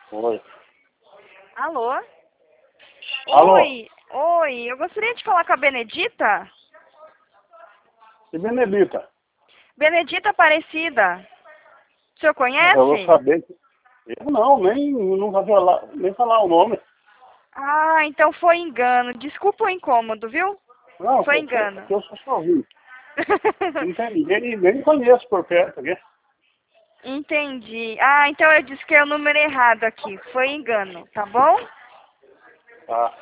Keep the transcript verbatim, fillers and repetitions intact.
Oi. Alô? Alô? Oi, oi, eu gostaria de falar com a Benedita. E Benedita? Benedita Aparecida. O senhor Eu vou conhece? saber que... Eu não, nem, nunca falar, nem falar o nome. Ah, então foi engano. Desculpa o incômodo, viu? Não, Foi eu sou, engano. eu sou sozinho. Não tem ninguém, nem conheço por perto aqui. Entendi. Ah, então eu disse que é o número errado aqui. Foi engano, tá bom? Tá.